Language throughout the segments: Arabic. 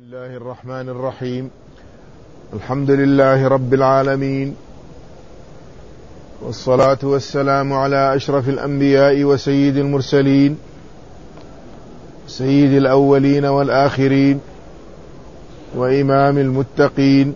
الله الرحمن الرحيم. الحمد لله رب العالمين، والصلاة والسلام على أشرف الأنبياء وسيد المرسلين، سيد الأولين والآخرين، وإمام المتقين،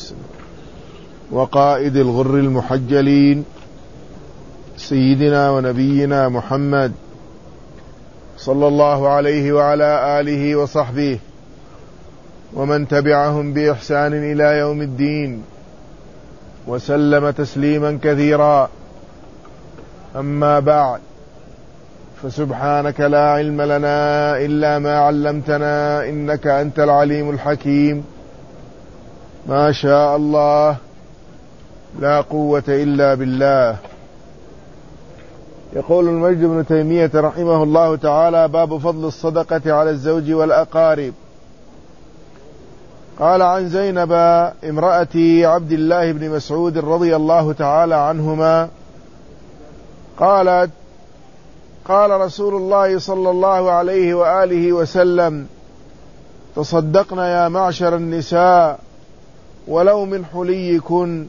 وقائد الغر المحجلين، سيدنا ونبينا محمد صلى الله عليه وعلى آله وصحبه ومن تبعهم بإحسان إلى يوم الدين، وسلم تسليما كثيرا. أما بعد، فسبحانك لا علم لنا إلا ما علمتنا إنك أنت العليم الحكيم. ما شاء الله، لا قوة إلا بالله. يقول المجد بن تيمية رحمه الله تعالى: باب فضل الصدقة على الزوج والأقارب. قال عن زينب امرأة عبد الله بن مسعود رضي الله تعالى عنهما قالت: قال رسول الله صلى الله عليه وآله وسلم: تصدقنا يا معشر النساء ولو من حليكن.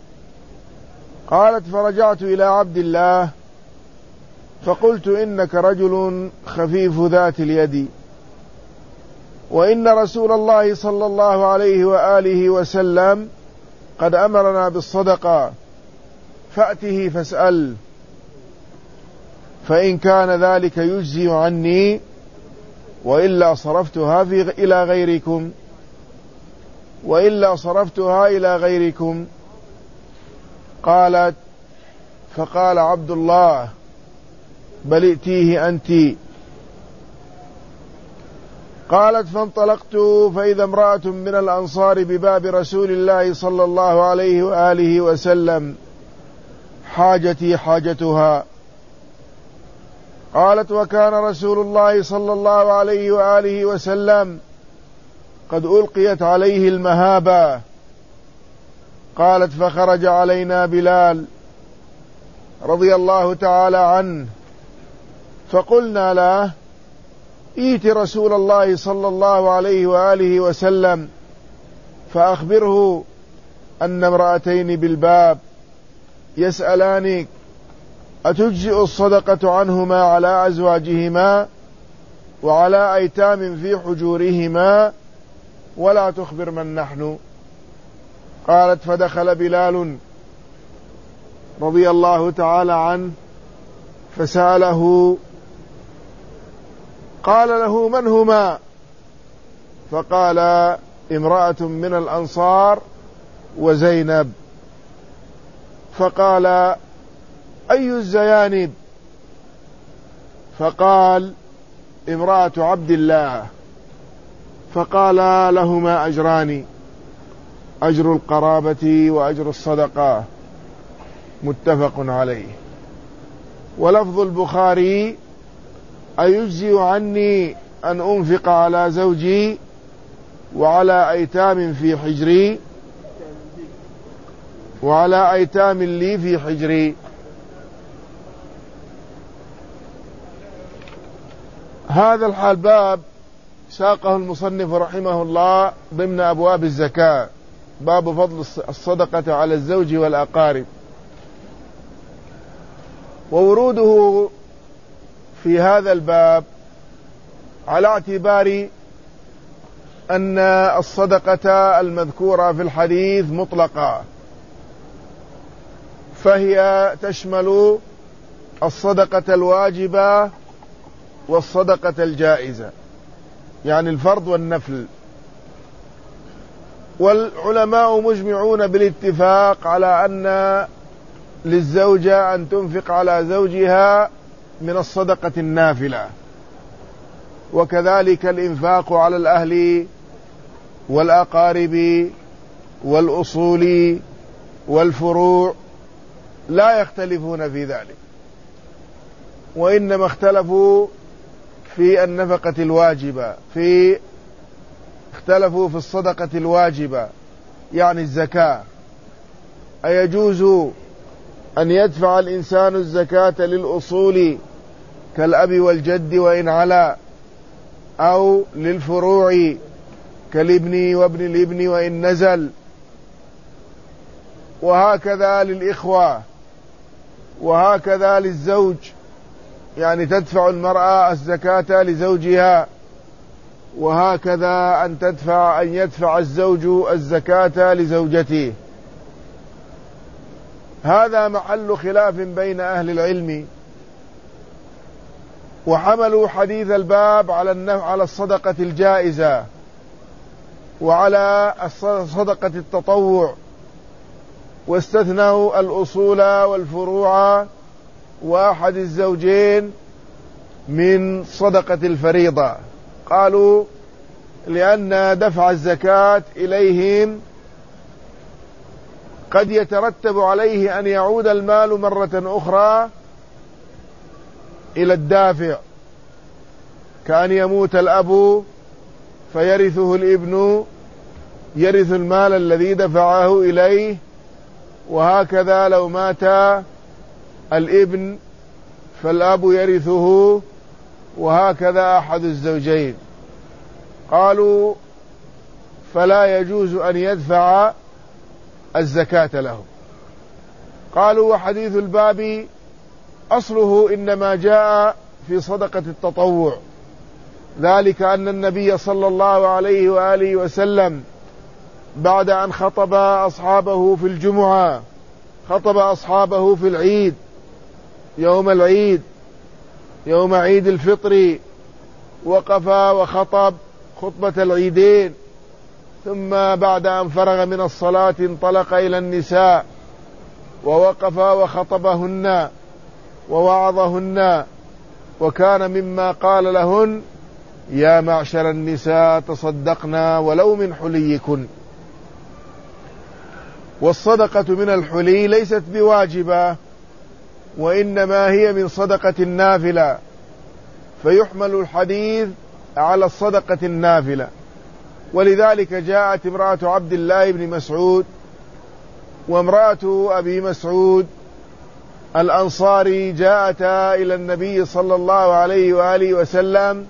قالت: فرجعت إلى عبد الله فقلت: إنك رجل خفيف ذات اليد، وإن رسول الله صلى الله عليه وآله وسلم قد أمرنا بالصدقة، فأته فاسأل، فإن كان ذلك يجزي عني، وإلا صرفتها إلى غيركم. قالت: فقال عبد الله: بل ائتيه أنت. قالت: فانطلقت فإذا امرأة من الأنصار بباب رسول الله صلى الله عليه وآله وسلم، حاجتي حاجتها. قالت: وكان رسول الله صلى الله عليه وآله وسلم قد ألقيت عليه المهابة. قالت: فخرج علينا بلال رضي الله تعالى عنه، فقلنا له: ائت رسول الله صلى الله عليه وآله وسلم فأخبره أن امرأتين بالباب يسألانك أتجزئ الصدقة عنهما على أزواجهما وعلى أيتام في حجورهما، ولا تخبر من نحن. قالت: فدخل بلال رضي الله تعالى عنه فسأله، قال له: من هما؟ فقال: امرأة من الأنصار وزينب. فقال: أي الزيانب؟ فقال: امرأة عبد الله. فقال: لهما أجران، أجر القرابة وأجر الصدقة. متفق عليه. ولفظ البخاري: أيجزي عني أن أنفق على زوجي وعلى أيتام في حجري، وعلى أيتام لي في حجري. هذا الباب ساقه المصنف رحمه الله ضمن أبواب الزكاة، باب فضل الصدقة على الزوج والأقارب. ووروده في هذا الباب على اعتبار أن الصدقة المذكورة في الحديث مطلقة، فهي تشمل الصدقة الواجبة والصدقة الجائزة، يعني الفرض والنفل. والعلماء مجمعون بالاتفاق على أن للزوجة أن تنفق على زوجها من الصدقة النافلة، وكذلك الإنفاق على الأهل والأقارب والأصول والفروع، لا يختلفون في ذلك، وإنما اختلفوا في النفقة الواجبة، اختلفوا في الصدقة الواجبة يعني الزكاة. أيجوز أن يدفع الإنسان الزكاة للأصول كالأب والجد وإن علا، أو للفروع كالابن وابن الابن وإن نزل، وهكذا للإخوة، وهكذا للزوج، يعني تدفع المرأة الزكاة لزوجها، وهكذا أن يدفع الزوج الزكاة لزوجته. هذا محل خلاف بين أهل العلم، وحملوا حديث الباب على الصدقة الجائزة وعلى صدقة التطوع، واستثنوا الأصول والفروع وأحد الزوجين من صدقة الفريضة. قالوا لأن دفع الزكاة إليهم قد يترتب عليه أن يعود المال مرة أخرى إلى الدافع، كأن يموت الأب فيرثه الابن، يرث المال الذي دفعه إليه، وهكذا لو مات الابن فالأب يرثه، وهكذا أحد الزوجين. قالوا فلا يجوز أن يدفع الزكاة له. قالوا وحديث الباب أصله إنما جاء في صدقة التطوع، ذلك أن النبي صلى الله عليه وآله وسلم بعد أن خطب أصحابه في الجمعة، خطب أصحابه في العيد، يوم العيد، يوم عيد الفطر، وقف وخطب خطبة العيدين، ثم بعد أن فرغ من الصلاة انطلق إلى النساء ووقف وخطبهن ووعظهن، وكان مما قال لهن: يا معشر النساء تصدقنا ولو من حليكن. والصدقة من الحلي ليست بواجبة، وإنما هي من صدقة النافلة، فيحمل الحديث على الصدقة النافلة. ولذلك جاءت امرأة عبد الله بن مسعود وامرأة أبي مسعود الأنصاري، جاءتا إلى النبي صلى الله عليه وآله وسلم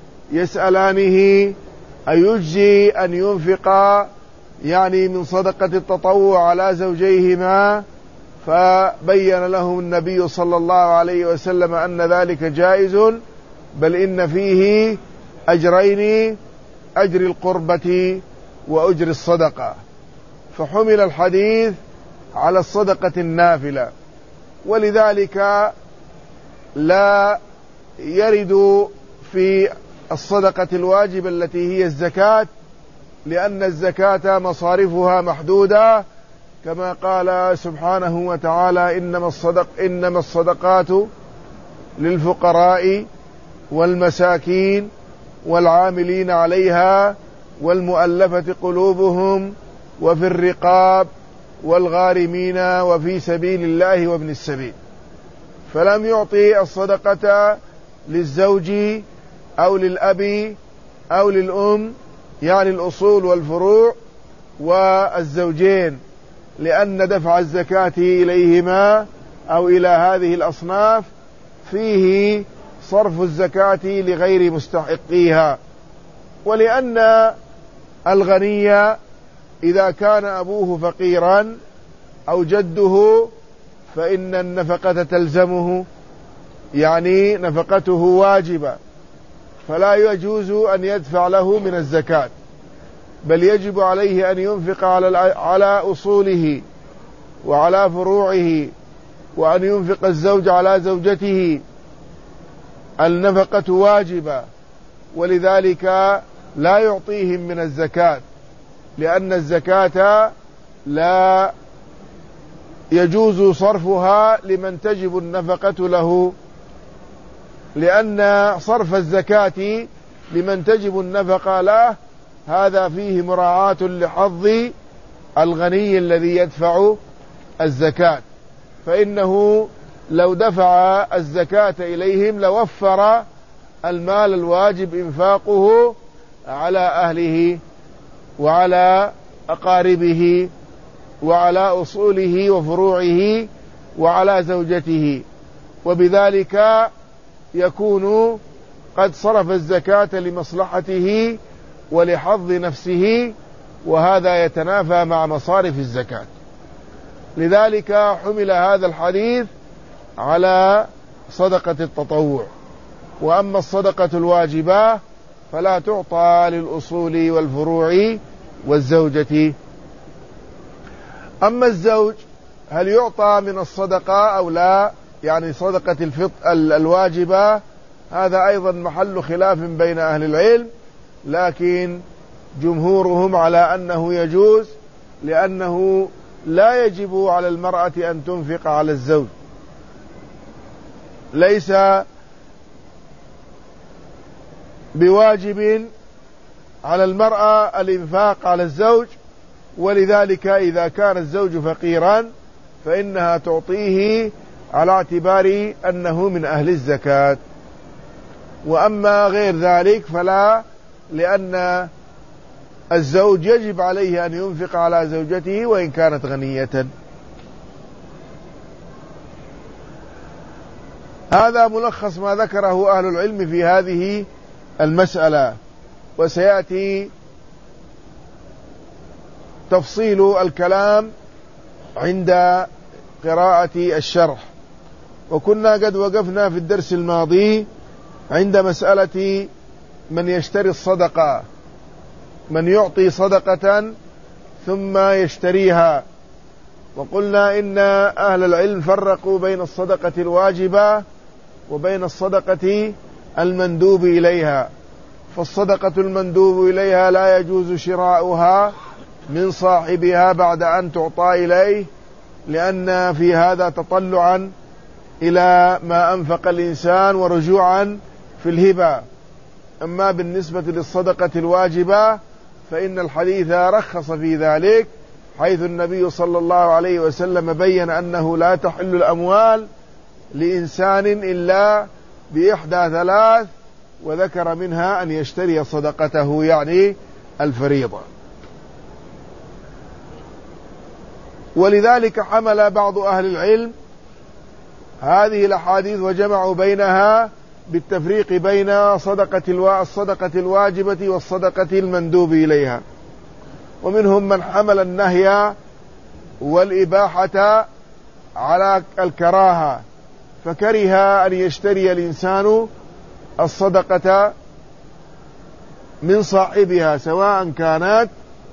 يسألانه أيجزي أن ينفق يعني من صدقة التطوع على زوجيهما، فبين لهم النبي صلى الله عليه وسلم أن ذلك جائز، بل إن فيه أجرين: أجر القربة وأجر الصدقة. فحمل الحديث على الصدقة النافلة، ولذلك لا يرد في الصدقة الواجبة التي هي الزكاة، لأن الزكاة مصارفها محدودة، كما قال سبحانه وتعالى: إنما الصدقات للفقراء والمساكين والعاملين عليها والمؤلفة قلوبهم وفي الرقاب والغارمين وفي سبيل الله وابن السبيل. فلم يعطي الصدقة للزوج أو للأب أو للأم، يعني الأصول والفروع والزوجين، لأن دفع الزكاة إليهما أو إلى هذه الأصناف فيه صرف الزكاة لغير مستحقيها. ولأن الغني إذا كان أبوه فقيرا أو جده فإن النفقة تلزمه، يعني نفقته واجبة، فلا يجوز أن يدفع له من الزكاة، بل يجب عليه أن ينفق على أصوله وعلى فروعه، وأن ينفق الزوج على زوجته. النفقة واجبة، ولذلك لا يعطيهم من الزكاة، لأن الزكاة لا يجوز صرفها لمن تجب النفقة له، لأن صرف الزكاة لمن تجب النفقة له هذا فيه مراعاة لحظ الغني الذي يدفع الزكاة، فإنه لو دفع الزكاة إليهم لوفر المال الواجب إنفاقه على أهله وعلى أقاربه وعلى أصوله وفروعه وعلى زوجته، وبذلك يكون قد صرف الزكاة لمصلحته ولحظ نفسه، وهذا يتنافى مع مصارف الزكاة. لذلك حمل هذا الحديث على صدقة التطوع. وأما الصدقة الواجبة فلا تعطى للأصول والفروع والزوجة. أما الزوج هل يعطى من الصدقة أو لا؟ يعني صدقة الواجبة، هذا أيضا محل خلاف بين أهل العلم، لكن جمهورهم على أنه يجوز، لأنه لا يجب على المرأة أن تنفق على الزوج، ليس بواجب على المرأة الإنفاق على الزوج، ولذلك إذا كان الزوج فقيرا فإنها تعطيه على اعتبار أنه من أهل الزكاة. وأما غير ذلك فلا، لأن الزوج يجب عليه أن ينفق على زوجته وإن كانت غنية. هذا ملخص ما ذكره أهل العلم في هذه المسألة، وسيأتي تفصيل الكلام عند قراءة الشرح. وكنا قد وقفنا في الدرس الماضي عند مسألة من يشتري الصدقة، من يعطي صدقة ثم يشتريها. وقلنا إن أهل العلم فرقوا بين الصدقة الواجبة وبين الصدقة المندوب إليها. فالصدقة المندوب إليها لا يجوز شراؤها من صاحبها بعد أن تعطى إليه، لأن في هذا تطلعا إلى ما أنفق الإنسان ورجوعا في الهبة. أما بالنسبة للصدقة الواجبة فإن الحديث رخص في ذلك، حيث النبي صلى الله عليه وسلم بين أنه لا تحل الأموال لإنسان إلا بإحدى ثلاث، وذكر منها أن يشتري صدقته يعني الفريضة. ولذلك حمل بعض أهل العلم هذه الأحاديث وجمعوا بينها بالتفريق بين الصدقة الواجبة والصدقة المندوب إليها. ومنهم من حمل النهي والإباحة على الكراهة، فكره أن يشتري الإنسان الصدقة من صاحبها سواء كانت،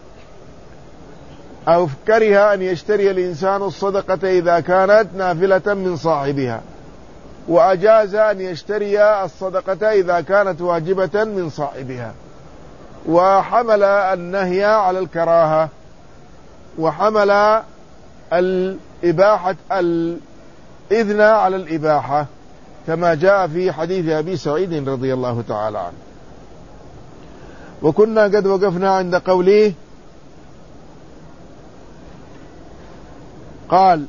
أو كره أن يشتري الإنسان الصدقة إذا كانت نافلة من صاحبها، وأجاز أن يشتري الصدقة إذا كانت واجبة من صاحبها. وحمل النهي على الكراهة، وحمل الإباحة الإذن على الإباحة، كما جاء في حديث أبي سعيد رضي الله تعالى عنه. وكنا قد وقفنا عند قوله قال: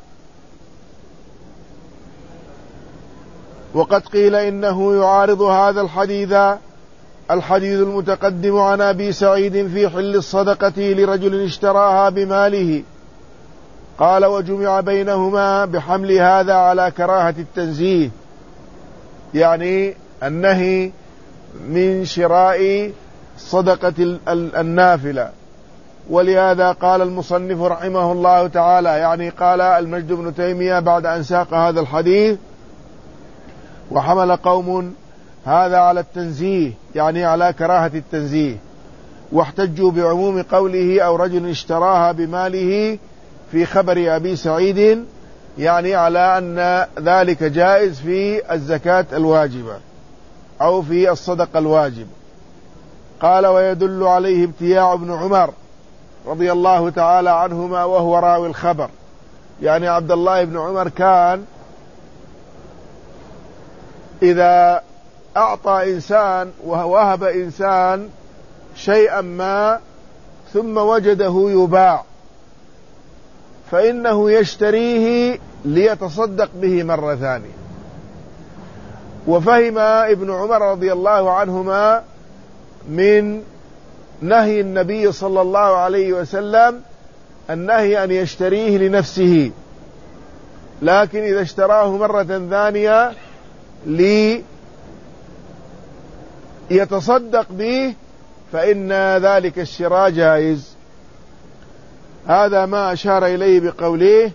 وقد قيل إنه يعارض هذا الحديث المتقدم عن أبي سعيد في حل الصدقة لرجل اشتراها بماله. قال: وجمع بينهما بحمل هذا على كراهة التنزيه، يعني النهي من شراء صدقة النافلة. ولهذا قال المصنف رحمه الله تعالى، يعني قال المجد بن تيمية بعد أن ساق هذا الحديث: وحمل قوم هذا على التنزيه، يعني على كراهة التنزيه، واحتجوا بعموم قوله أو رجل اشتراها بماله في خبر أبي سعيد، يعني على أن ذلك جائز في الزكاة الواجبة أو في الصدقة الواجب. قال: ويدل عليه ابتياع ابن عمر رضي الله تعالى عنهما وهو راوي الخبر، يعني عبد الله بن عمر كان إذا أعطى إنسان ووهب إنسان شيئا ما ثم وجده يباع فإنه يشتريه ليتصدق به مرة ثانية. وفهم ابن عمر رضي الله عنهما من نهي النبي صلى الله عليه وسلم النهي أن يشتريه لنفسه، لكن إذا اشتراه مرة ثانية ليتصدق به فإن ذلك الشراء جائز. هذا ما أشار إليه بقوله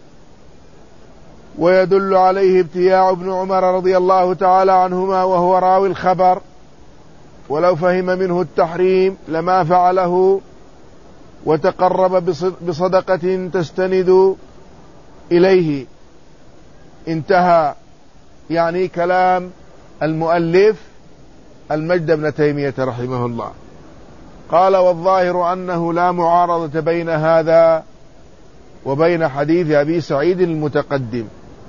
ويدل عليه ابتياع ابن عمر رضي الله تعالى عنهما وهو راوي الخبر، ولو فهم منه التحريم لما فعله وتقرب بصدقة تستند إليه. انتهى يعني كلام المؤلف المجد بن تيمية رحمه الله. قال والظاهر أنه لا معارضة بين هذا وبين حديث أبي سعيد المتقدم،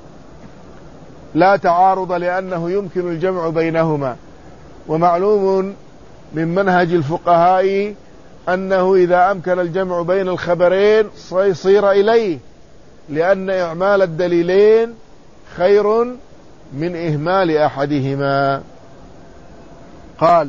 لا تعارض لأنه يمكن الجمع بينهما، ومعلوم من منهج الفقهاء أنه إذا أمكن الجمع بين الخبرين سيصير إليه، لأن إعمال الدليلين خير من إهمال أحدهما. قال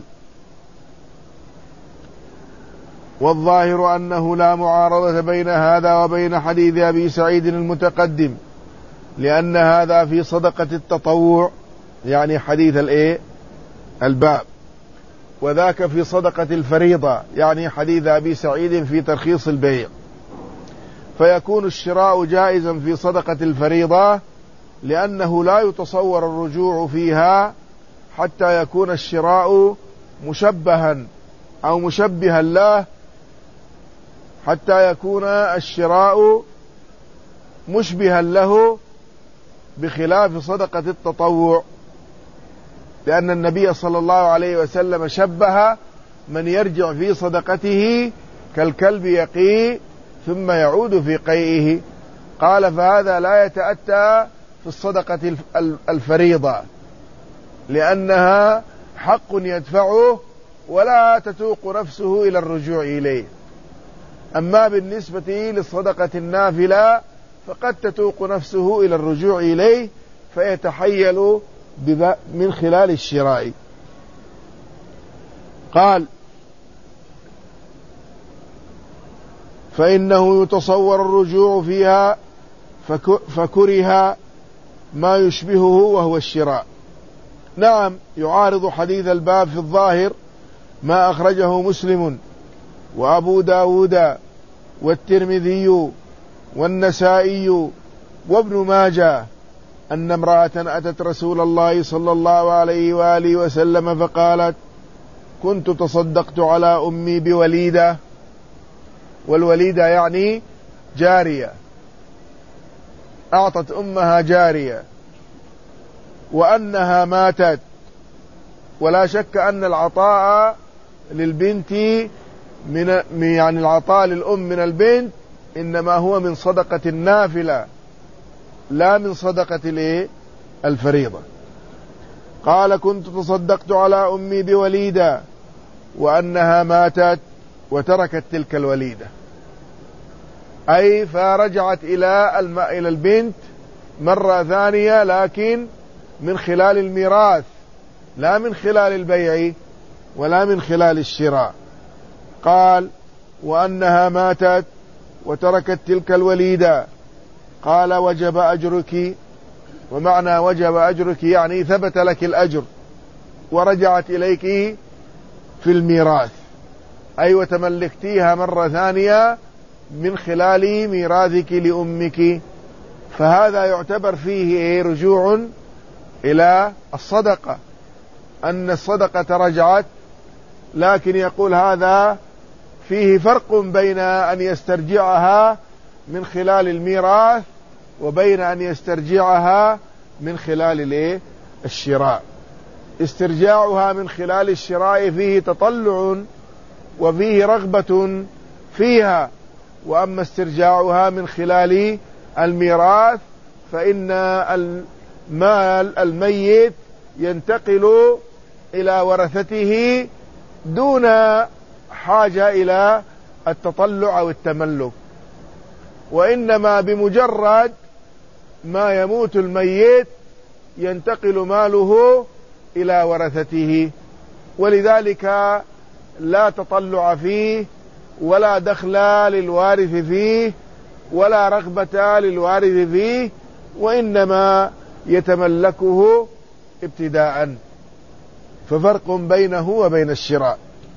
والظاهر أنه لا معارضة بين هذا وبين حديث أبي سعيد المتقدم، لأن هذا في صدقة التطوع يعني حديث الباب، وذاك في صدقة الفريضة يعني حديث أبي سعيد في ترخيص البيع، فيكون الشراء جائزا في صدقة الفريضة لأنه لا يتصور الرجوع فيها حتى يكون الشراء مشبها أو مشبها له، حتى يكون الشراء مشبها له بخلاف صدقة التطوع، لأن النبي صلى الله عليه وسلم شبه من يرجع في صدقته كالكلب يقي ثم يعود في قيئه. قال فهذا لا يتأتى في الصدقة الفريضة لأنها حق يدفعه ولا تتوق نفسه إلى الرجوع إليه. أما بالنسبة للصدقة النافلة فقد تتوق نفسه إلى الرجوع إليه فيتحيل من خلال الشراء. قال فإنه يتصور الرجوع فيها فكره ما يشبهه وهو الشراء. نعم يعارض حديث الباب في الظاهر ما أخرجه مسلم وأبو داود والترمذي والنسائي وابن ماجه أن امرأة أتت رسول الله صلى الله عليه وآله وسلم فقالت كنت تصدقت على أمي بوليدة، والوليدة يعني جارية، أعطت أمها جارية وأنها ماتت، ولا شك أن العطاء للبنت يعني العطاء للأم من البنت إنما هو من صدقة النافلة لا من صدقة الفريضة. قال كنت تصدقت على أمي بوليدة وأنها ماتت وتركت تلك الوليدة، أي فرجعت إلى البنت مرة ثانية لكن من خلال الميراث لا من خلال البيع ولا من خلال الشراء. قال وأنها ماتت وتركت تلك الوليدة. قال وجب أجرك، ومعنى وجب أجرك يعني ثبت لك الأجر ورجعت إليك في الميراث، أي وتملكتيها مرة ثانية من خلال ميراثك لأمك. فهذا يعتبر فيه رجوع إلى الصدقة، أن الصدقة رجعت، لكن يقول هذا فيه فرق بين أن يسترجعها من خلال الميراث وبين أن يسترجعها من خلال الشراء. استرجاعها من خلال الشراء فيه تطلع وفيه رغبة فيها، وأما استرجاعها من خلال الميراث فإن المال الميت ينتقل إلى ورثته دون حاجة إلى التطلع أو التملك، وإنما بمجرد ما يموت الميت ينتقل ماله إلى ورثته، ولذلك لا تطلع فيه ولا دخل للوارث فيه ولا رغبة للوارث فيه، وإنما يتملكه ابتداء. ففرق بينه وبين الشراء.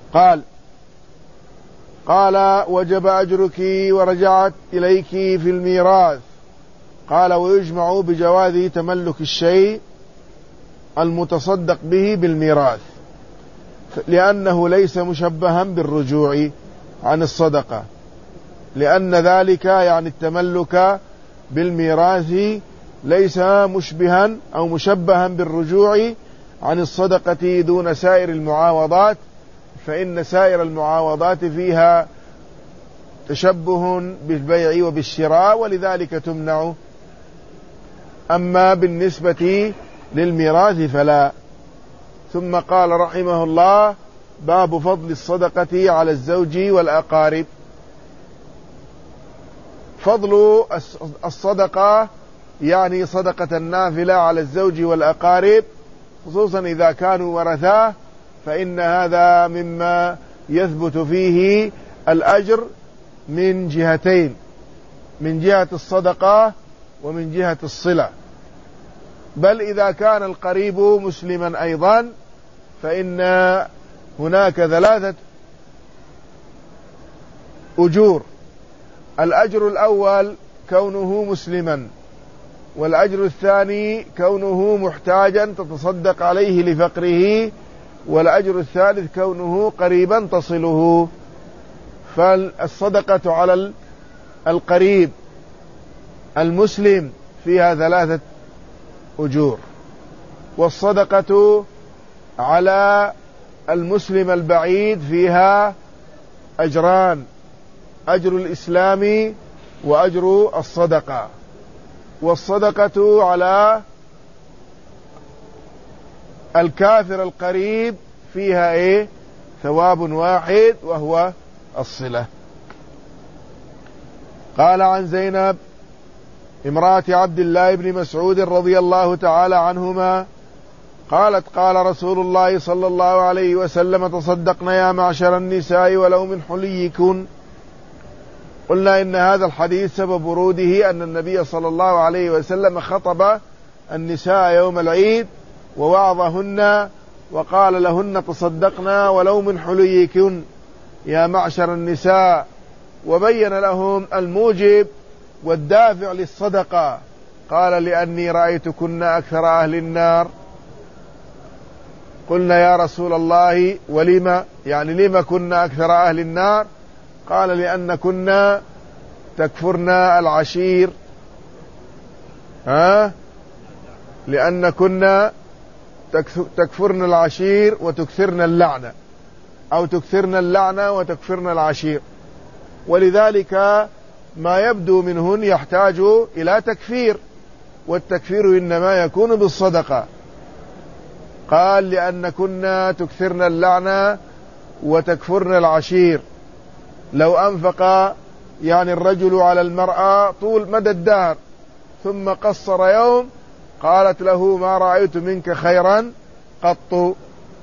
قال وجب أجرك ورجعت إليك في الميراث. قال ويجمع بجواز تملك الشيء المتصدق به بالميراث لأنه ليس مشبها بالرجوع عن الصدقة، لأن ذلك يعني التملك بالميراث ليس مشبها أو مشبها بالرجوع عن الصدقة دون سائر المعاوضات، فإن سائر المعاوضات فيها تشبه بالبيع وبالشراء ولذلك تمنع، أما بالنسبة للميراث فلا. ثم قال رحمه الله باب فضل الصدقة على الزوج والأقارب. فضل الصدقة يعني صدقة النافلة على الزوج والأقارب، خصوصا إذا كانوا ورثاه، فإن هذا مما يثبت فيه الأجر من جهتين، من جهة الصدقة ومن جهة الصلة. بل إذا كان القريب مسلما أيضا فإن هناك 3 أجور. الأجر الأول كونه مسلما، والأجر الثاني كونه محتاجا تتصدق عليه لفقره، والأجر الثالث كونه قريبا تصله. فالصدقة على القريب المسلم فيها 3 أجور، والصدقة على المسلم البعيد فيها أجران: أجر الإسلام وأجر الصدقة. والصدقة على الكافر القريب فيها ثواب واحد وهو الصلة. قال عن زينب امرأة عبد الله بن مسعود رضي الله تعالى عنهما قالت قال رسول الله صلى الله عليه وسلم تصدقنا يا معشر النساء ولو من حليكن. قلنا إن هذا الحديث سبب وروده أن النبي صلى الله عليه وسلم خطب النساء يوم العيد ووعظهن وقال لهن تصدقنا ولو من حليكن يا معشر النساء، وبين لهم الموجب والدافع للصدقة. قال لأني رأيتكن أكثر أهل النار. قلنا يا رسول الله ولما، يعني لما كنا أكثر أهل النار؟ قال لأن كنا تكفرن العشير، لأن كنا تكفرن العشير وتكثرن اللعنة، أو تكثرن اللعنة وتكفرن العشير، ولذلك ما يبدو منهن يحتاج إلى تكفير، والتكفير إنما يكون بالصدقة. قال لأن كنا تكثرن اللعنة وتكفرن العشير. لو أنفق يعني الرجل على المرأة طول مدى الدهر ثم قصر يوم قالت له ما رأيت منك خيرا قط.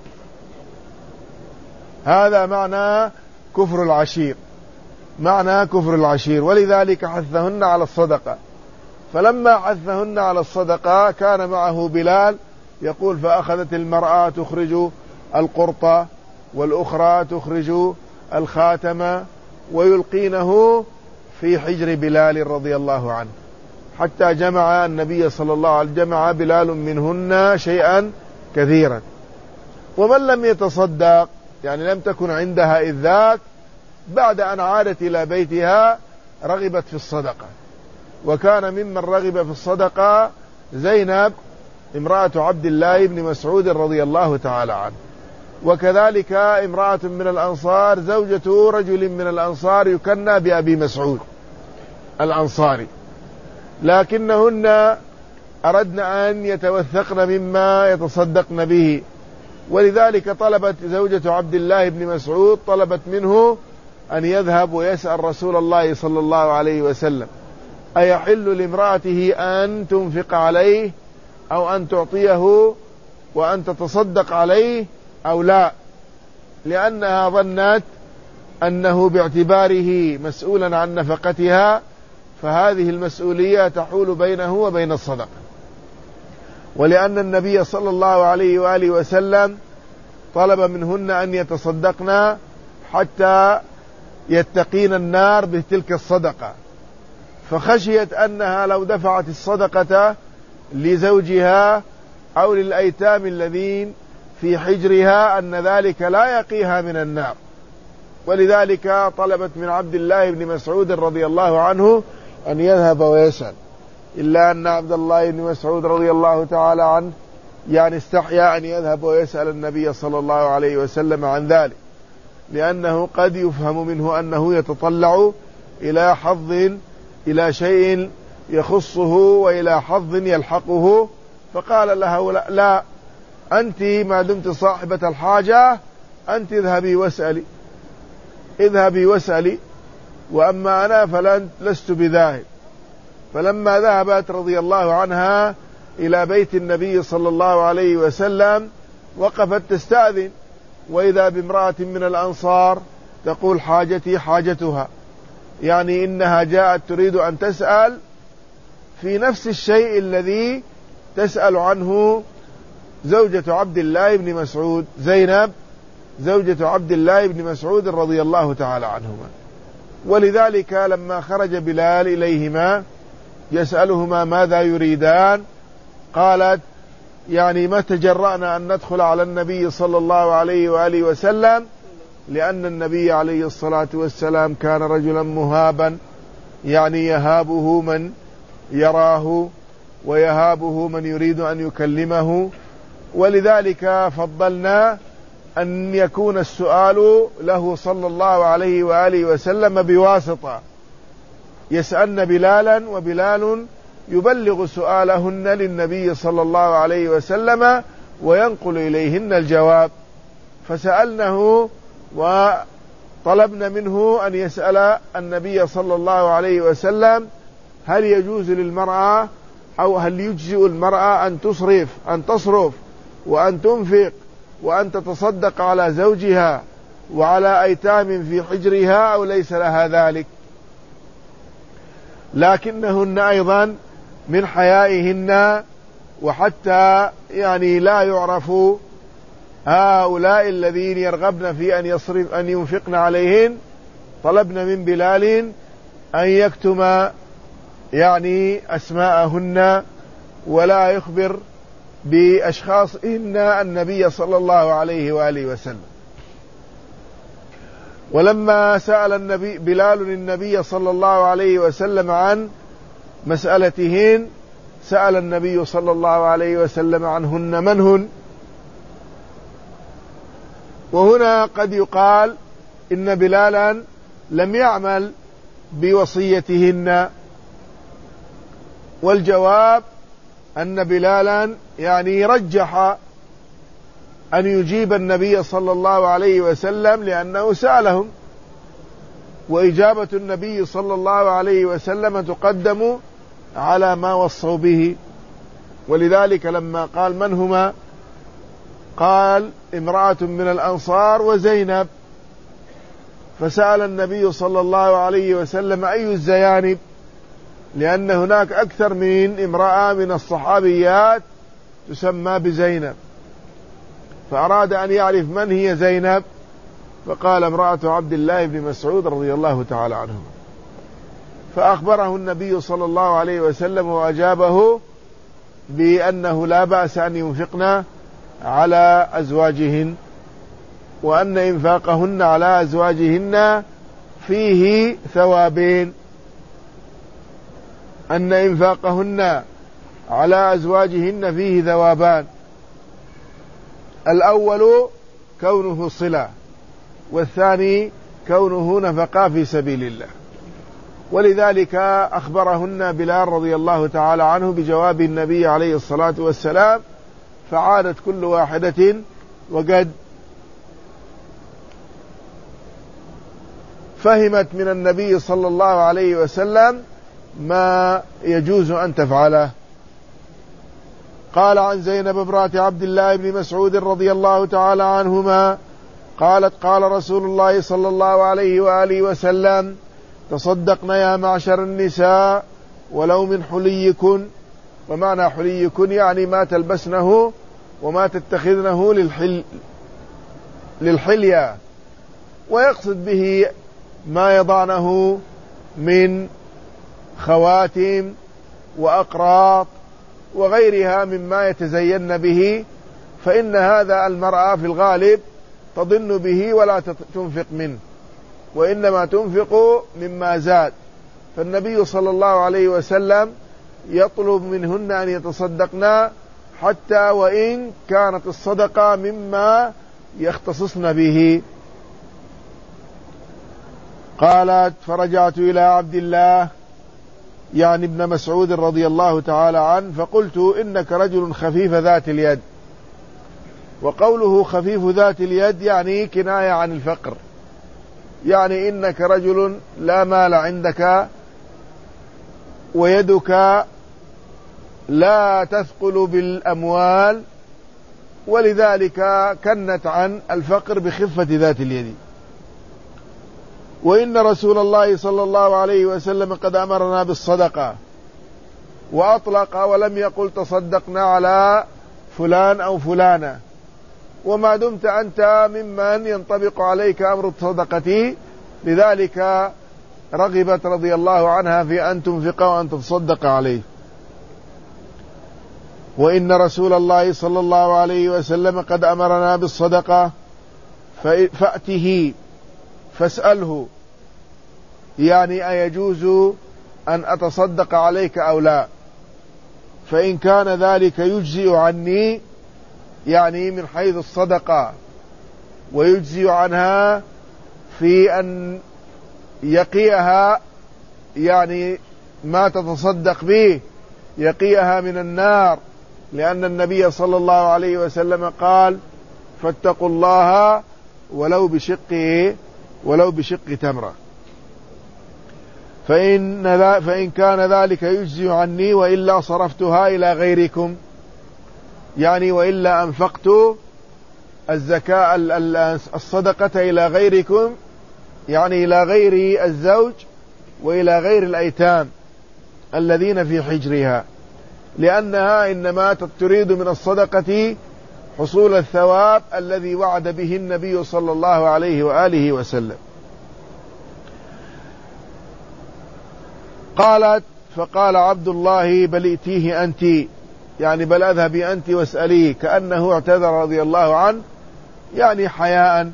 هذا معنى كفر العشير، معنى كفر العشير. ولذلك حثهن على الصدقة. فلما حثهن على الصدقة كان معه بلال يقول فأخذت المرأة تخرج القرطة والأخرى تخرج الخاتم ويلقينه في حجر بلال رضي الله عنه، حتى جمع النبي صلى الله عليه وسلم جمع بلال منهن شيئا كثيرا. ومن لم يتصدق يعني لم تكن عندها إذ ذاك، بعد أن عادت إلى بيتها رغبت في الصدقة. وكان ممن رغب في الصدقة زينب امرأة عبد الله بن مسعود رضي الله تعالى عنه، وكذلك امرأة من الأنصار زوجة رجل من الأنصار يكنى بأبي مسعود الأنصاري، لكنهن أردن أن يتوثقن مما يتصدقن به، ولذلك طلبت زوجة عبد الله بن مسعود طلبت منه أن يذهب ويسأل رسول الله صلى الله عليه وسلم أيحل لامرأته أن تنفق عليه أو أن تعطيه وأن تتصدق عليه أو لا، لأنها ظنت أنه باعتباره مسؤولا عن نفقتها فهذه المسؤولية تحول بينه وبين الصدقة. ولأن النبي صلى الله عليه وآله وسلم طلب منهن أن يتصدقن حتى يتقين النار بتلك الصدقة، فخشيت أنها لو دفعت الصدقة لزوجها أو للأيتام الذين في حجرها أن ذلك لا يقيها من النار، ولذلك طلبت من عبد الله بن مسعود رضي الله عنه أن يذهب ويسأل، إلا أن عبد الله بن مسعود رضي الله تعالى عنه يعني استحيا أن يذهب ويسأل النبي صلى الله عليه وسلم عن ذلك، لأنه قد يفهم منه أنه يتطلع إلى حظ، إلى شيء يخصه وإلى حظ يلحقه، فقال لها لا، أنت ما دمت صاحبة الحاجة أنت اذهبي واسألي، وأما أنا فلست بذاهب. فلما ذهبت رضي الله عنها إلى بيت النبي صلى الله عليه وسلم وقفت تستأذن، وإذا بامرأة من الأنصار تقول حاجتي حاجتها، يعني إنها جاءت تريد أن تسأل في نفس الشيء الذي تسأل عنه زوجة عبد الله بن مسعود، زينب زوجة عبد الله بن مسعود رضي الله تعالى عنهما. ولذلك لما خرج بلال إليهما يسألهما ماذا يريدان، قالت يعني ما تجرأنا أن ندخل على النبي صلى الله عليه وآله وسلم، لأن النبي عليه الصلاة والسلام كان رجلا مهابا، يعني يهابه من يراه ويهابه من يريد أن يكلمه، ولذلك فضلنا أن يكون السؤال له صلى الله عليه وآله وسلم بواسطة، يسألن بلالا وبلال يبلغ سؤالهن للنبي صلى الله عليه وسلم وينقل إليهن الجواب. فسألنه وطلبنا منه أن يسأل النبي صلى الله عليه وسلم هل يجوز للمرأة أو هل يجزئ المرأة أن تصرف وأن تنفق وأن تتصدق على زوجها وعلى أيتام في حجرها أو ليس لها ذلك. لكنهن أيضا من حيائهن وحتى يعني لا يعرف هؤلاء الذين يرغبن في أن ينفقن عليهن، طلبنا من بلال أن يكتم يعني أسماءهن ولا يخبر بأشخاصهن النبي صلى الله عليه وآله وسلم. ولما سأل بلال النبي صلى الله عليه وسلم عن مسألتهن سأل النبي صلى الله عليه وسلم عنهن من هن. وهنا قد يقال إن بلالا لم يعمل بوصيتهن، والجواب أن بلالا يعني رجح أن يجيب النبي صلى الله عليه وسلم لأنه سألهم، وإجابة النبي صلى الله عليه وسلم تقدم على ما وصوا به. ولذلك لما قال من هما قال امرأة من الأنصار وزينب، فسأل النبي صلى الله عليه وسلم أي الزيانب، لأن هناك أكثر من امرأة من الصحابيات تسمى بزينب، فأراد أن يعرف من هي زينب، فقال امرأة عبد الله بن مسعود رضي الله تعالى عنه، فأخبره النبي صلى الله عليه وسلم وأجابه بأنه لا بأس أن ينفقن على أزواجهن، وأن إنفاقهن على أزواجهن فيه ثوابين، أن إنفاقهن على أزواجهن فيه ثوابان، الأول كونه صلة، والثاني كونه نفقة في سبيل الله. ولذلك أخبرهن بلال رضي الله تعالى عنه بجواب النبي عليه الصلاة والسلام، فعادت كل واحدة وقد فهمت من النبي صلى الله عليه وسلم ما يجوز أن تفعله. قال عن زينب امرأة عبد الله بن مسعود رضي الله تعالى عنهما قالت قال رسول الله صلى الله عليه وآله وسلم تصدقنا يا معشر النساء ولو من حليكن. ومعنى حليكن يعني ما تلبسنه وما تتخذنه للحلية، ويقصد به ما يضعنه من خواتم وأقراط وغيرها مما يتزين به، فإن هذا المرأة في الغالب تضن به ولا تنفق منه، وإنما تنفق مما زاد. فالنبي صلى الله عليه وسلم يطلب منهن أن يتصدقن حتى وإن كانت الصدقة مما يختصصن به. قالت: فرجعت إلى عبد الله يعني ابن مسعود رضي الله تعالى عنه فقلت: إنك رجل خفيف ذات اليد. وقوله خفيف ذات اليد يعني كناية عن الفقر، يعني إنك رجل لا مال عندك ويدك لا تثقل بالأموال، ولذلك كنت عن الفقر بخفة ذات اليد. وإن رسول الله صلى الله عليه وسلم قد أمرنا بالصدقة، وأطلق ولم يقل تصدقنا على فلان أو فلانة، وما دمت أنت ممن ينطبق عليك أمر الصدقة، لذلك رغبت رضي الله عنها في أن تنفق وأن تتصدق عليه. وإن رسول الله صلى الله عليه وسلم قد أمرنا بالصدقة فأته فاسأله، يعني أيجوز أن أتصدق عليك أو لا، فإن كان ذلك يجزئ عني، يعني من حيث الصدقة، ويجزئ عنها في أن يقيها، يعني ما تتصدق به يقيها من النار، لأن النبي صلى الله عليه وسلم قال: فاتقوا الله ولو بشق تمرة. فإن كان ذلك يجزي عني، وإلا صرفتها إلى غيركم، يعني وإلا أنفقت الزكاة الصدقة إلى غيركم، يعني إلى غير الزوج وإلى غير الأيتام الذين في حجرها، لأنها إنما تريد من الصدقة حصول الثواب الذي وعد به النبي صلى الله عليه وآله وسلم. قالت: فقال عبد الله: بل ائتيه أنت، يعني بل اذهبي أنت واسأليه، كأنه اعتذر رضي الله عنه، يعني حياء،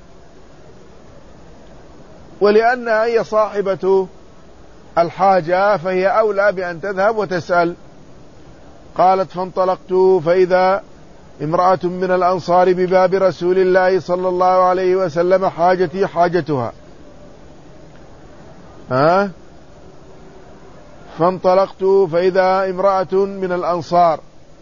ولأنها هي صاحبة الحاجة فهي أولى بأن تذهب وتسأل. قالت: فانطلقت فإذا امرأة من الأنصار بباب رسول الله صلى الله عليه وسلم حاجتي حاجتها. فانطلقت فإذا امرأة من الأنصار،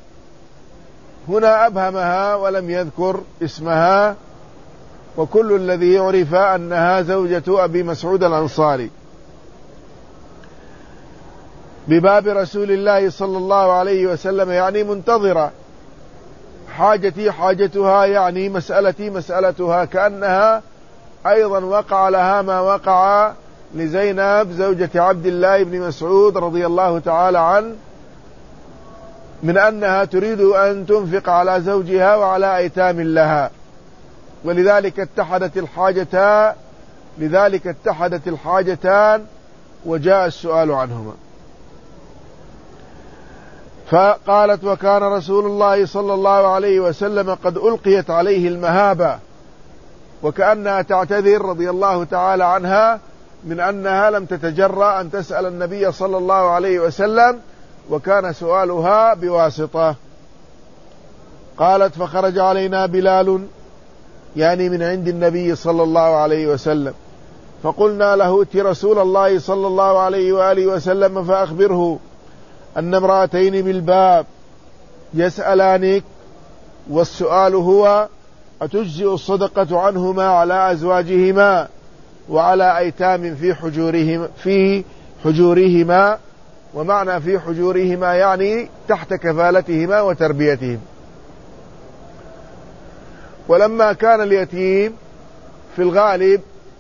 هنا أبهمها ولم يذكر اسمها، وكل الذي يعرف أنها زوجة أبي مسعود الأنصاري، بباب رسول الله صلى الله عليه وسلم، يعني منتظرة. حاجتي حاجتها يعني مسألتي مسألتها، كأنها أيضا وقع لها ما وقع لزينب زوجة عبد الله بن مسعود رضي الله تعالى عنه، من أنها تريد أن تنفق على زوجها وعلى أيتام لها، ولذلك اتحدت الحاجتان وجاء السؤال عنهما. فقالت: وكان رسول الله صلى الله عليه وسلم قد ألقيت عليه المهابة، وكأنها تعتذر رضي الله تعالى عنها من أنها لم تتجرأ أن تسأل النبي صلى الله عليه وسلم، وكان سؤالها بواسطة. قالت: فخرج علينا بلال، يعني من عند النبي صلى الله عليه وسلم، فقلنا له: ائت رسول الله صلى الله عليه وآله وسلم فأخبره أن امرأتين بالباب يسألانك، والسؤال هو: أتجزئ الصدقة عنهما على أزواجهما وعلى أيتام في حجورهما، ومعنى في حجورهما يعني تحت كفالتهما وتربيتهم. ولما كان اليتيم في الغالب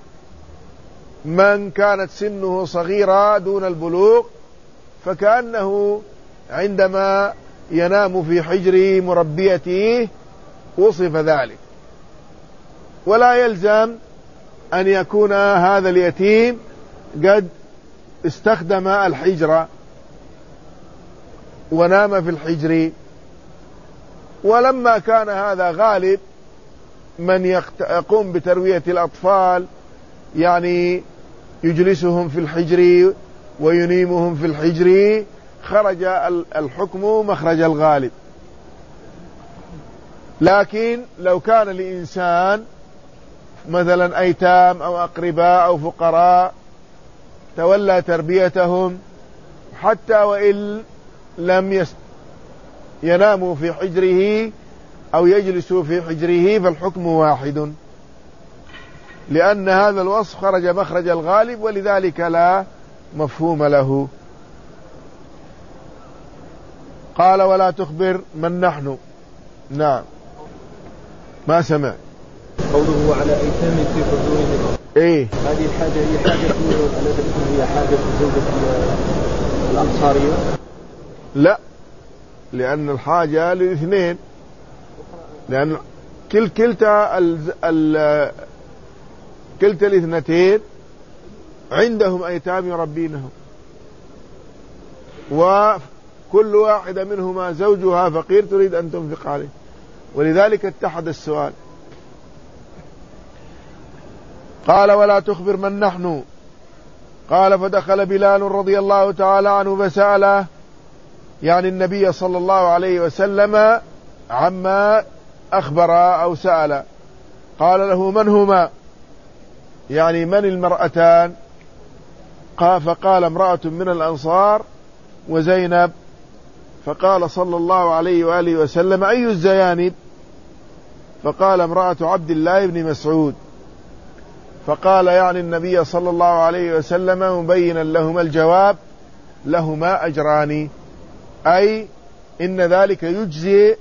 من كانت سنه صغيرة دون البلوغ، فكأنه عندما ينام في حجر مربيته وصف ذلك، ولا يلزم أن يكون هذا اليتيم قد استخدم الحجر ونام في الحجر. ولما كان هذا غالب من يقوم بتروية الأطفال، يعني يجلسهم في الحجر وينيمهم في الحجر، خرج الحكم مخرج الغالب. لكن لو كان لإنسان مثلا أيتام أو أقرباء أو فقراء تولى تربيتهم حتى وإن لم يناموا في حجره أو يجلسوا في حجره فالحكم واحد، لأن هذا الوصف خرج مخرج الغالب ولذلك لا مفهوم له. قال ولا تخبر من نحن. نعم ما سمع. قوله على أيتام في حجورهم، هذه الحاجة هي حاجة هي حاجة زوجة الأنصارية؟ لا، لأن الحاجة للاثنين، لأن كلتا الاثنتين عندهم أيتام يربينهم، وكل واحدة منهما زوجها فقير تريد أن تنفق عليه، ولذلك اتحد السؤال. قال ولا تخبر من نحن. قال فدخل بلال رضي الله تعالى عنه فسأله، يعني النبي صلى الله عليه وسلم، عما أخبر أو سأل. قال له من هما، يعني من المرأتان؟ فقال امرأة من الأنصار وزينب. فقال صلى الله عليه وآله وسلم أي الزيانب؟ فقال امرأة عبد الله بن مسعود. فقال يعني النبي صلى الله عليه وسلم مبينا لهما الجواب لهما أجران، أي إن ذلك يجزي،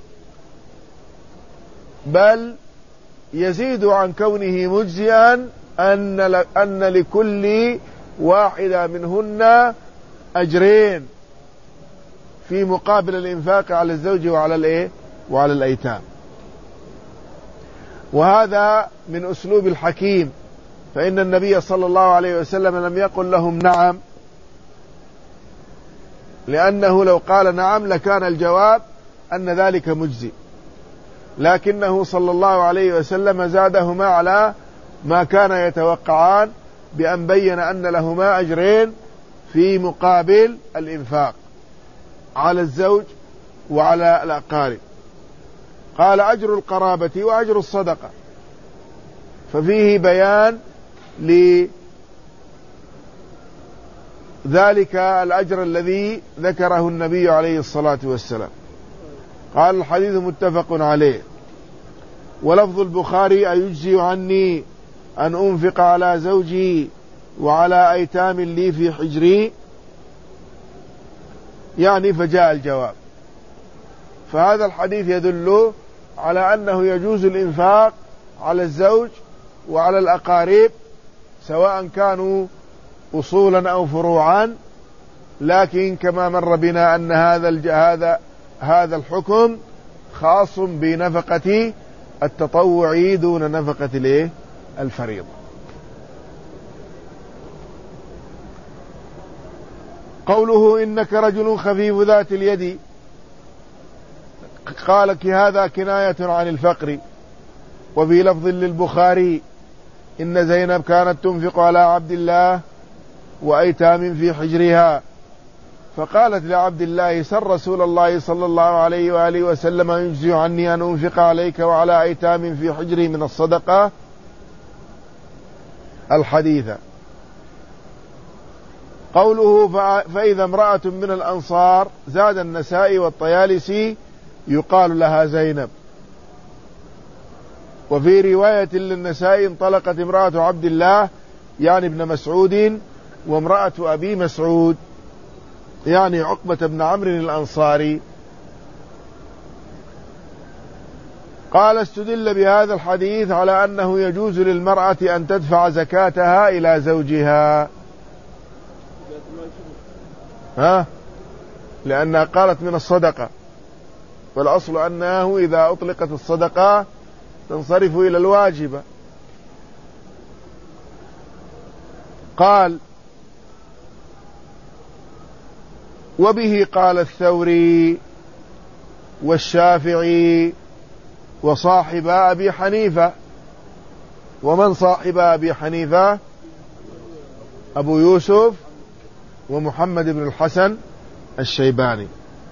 بل يزيد عن كونه مجزئا أن لكل واحدة منهن أجرين في مقابل الإنفاق على الزوج وعلى الأيتام. وهذا من أسلوب الحكيم، فإن النبي صلى الله عليه وسلم لم يقل لهم نعم، لأنه لو قال نعم لكان الجواب أن ذلك مجزي، لكنه صلى الله عليه وسلم زادهما على ما كان يتوقعان، بأن بين أن لهما أجرين في مقابل الإنفاق على الزوج وعلى الأقارب. قال أجر القرابة وأجر الصدقة، ففيه بيان لذلك الأجر الذي ذكره النبي عليه الصلاة والسلام. قال الحديث متفق عليه. ولفظ البخاري أيجزي عني أن أنفق على زوجي وعلى أيتام لي في حجري، يعني فجاء الجواب. فهذا الحديث يدل على أنه يجوز الإنفاق على الزوج وعلى الأقارب سواء كانوا أصولا أو فروعا، لكن كما مر بنا أن هذا الحكم خاص بنفقة التطوع دون نفقة الفريضة. قوله إنك رجل خفيف ذات اليد، قال هذا كناية عن الفقر. وفي لفظ للبخاري إن زينب كانت تنفق على عبد الله وأيتام في حجرها، فقالت لعبد الله سر رسول الله صلى الله عليه وآله وسلم يجزي عني أن أنفق عليك وعلى أيتام في حجري من الصدقة الحديثة. قوله فإذا امرأة من الأنصار، زاد النسائي والطيالسي يقال لها زينب. وفي رواية للنسائي انطلقت امرأة عبد الله يعني ابن مسعود وامرأة أبي مسعود يعني عقبة بن عمرو الأنصاري. قال استدل بهذا الحديث على أنه يجوز للمرأة أن تدفع زكاتها إلى زوجها، لأنها قالت من الصدقة، والأصل أنه إذا أطلقت الصدقة تنصرف إلى الواجبة، قال: وبه قال الثوري والشافعي وصاحب أبي حنيفة. ومن صاحب أبي حنيفة؟ أبو يوسف ومحمد بن الحسن الشيباني.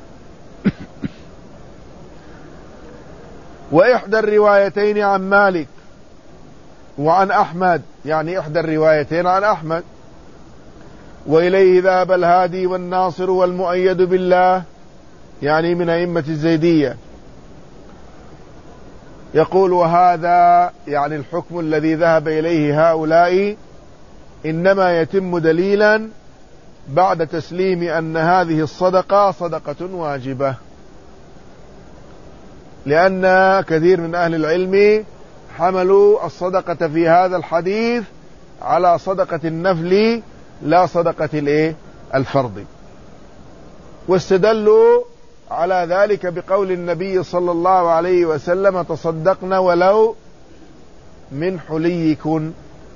وإحدى الروايتين عن مالك وعن أحمد، يعني إحدى الروايتين عن أحمد. وإليه ذهب الهادي والناصر والمؤيد بالله، يعني من أئمة الزيدية. يقول: وهذا يعني الحكم الذي ذهب إليه هؤلاء إنما يتم دليلا بعد تسليم أن هذه الصدقة صدقة واجبة، لأن كثير من أهل العلم حملوا الصدقة في هذا الحديث على صدقة النفل لا صدقة الفرض، واستدلوا على ذلك بقول النبي صلى الله عليه وسلم: تصدقن ولو من حليكن.